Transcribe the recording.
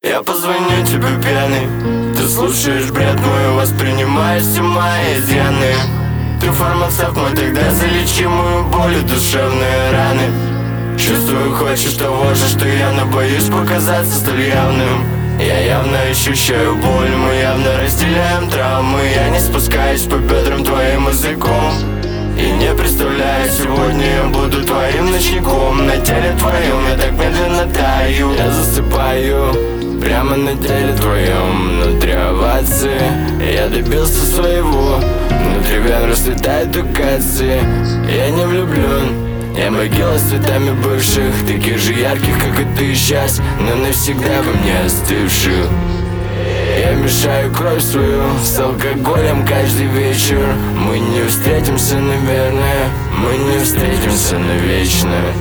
Я позвоню тебе пьяный, ты слушаешь бред мой, воспринимаешь все мои изъяны. Ты фармацевт мой, тогда залечи мою боль и душевные раны. Чувствую, хочешь того же, что я, но боюсь показаться столь явным. Я явно ощущаю боль, мы явно разделяем травмы. Я не спускаюсь по бедрам твоим языком и не представляю, сегодня я буду твоим ночником. На теле твоем я так медленно таю. Я засыпаю прямо на теле твоем, внутри овации. Я добился своего, внутри вен расцветает акации. Я не влюблен, я могила с цветами бывших, таких же ярких, как и ты сейчас, но навсегда во мне остывших. Я мешаю кровь свою с алкоголем каждый вечер. Мы не встретимся, наверное, мы не встретимся навечно.